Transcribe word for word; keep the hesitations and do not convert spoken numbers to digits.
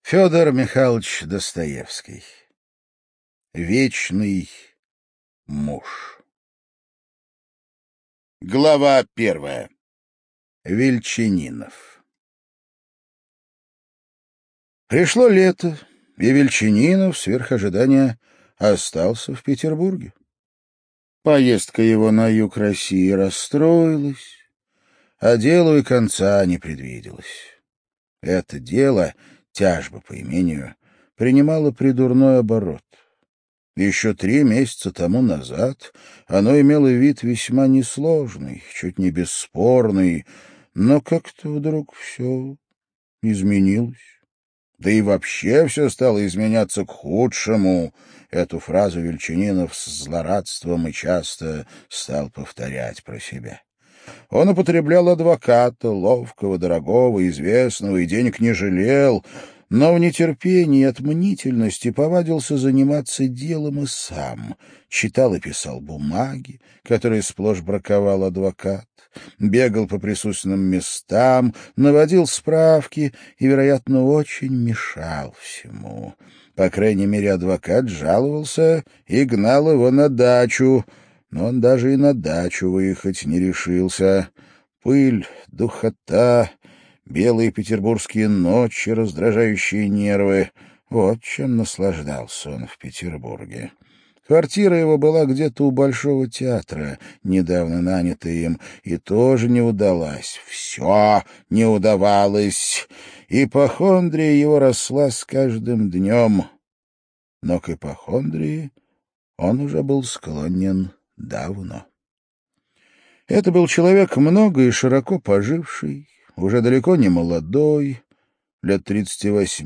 Федор Михайлович Достоевский. Вечный муж. Глава первая. Вельчининов. Пришло лето, и Вельчининов, сверх ожидания, остался в Петербурге. Поездка его на юг России расстроилась, а делу и конца не предвиделось. Это дело, тяжба по имению, принимало придурной оборот. Еще три месяца тому назад оно имело вид весьма несложный, чуть не бесспорный, но как-то вдруг все изменилось. Да и вообще все стало изменяться к худшему. Эту фразу Вельчининов с злорадством и часто стал повторять про себя. Он употреблял адвоката, ловкого, дорогого, известного, и денег не жалел, но в нетерпении и от мнительности повадился заниматься делом и сам. Читал и писал бумаги, которые сплошь браковал адвокат, бегал по присутственным местам, наводил справки и, вероятно, очень мешал всему. По крайней мере, адвокат жаловался и гнал его на дачу, но он даже и на дачу выехать не решился. Пыль, духота, белые петербургские ночи, раздражающие нервы — вот чем наслаждался он в Петербурге. Квартира его была где-то у Большого театра, недавно нанятая им, и тоже не удалась. Все не удавалось, и ипохондрия его росла с каждым днем. Но к ипохондрии он уже был склонен давно. Это был человек много и широко поживший, уже далеко не молодой, лет тридцати восьми.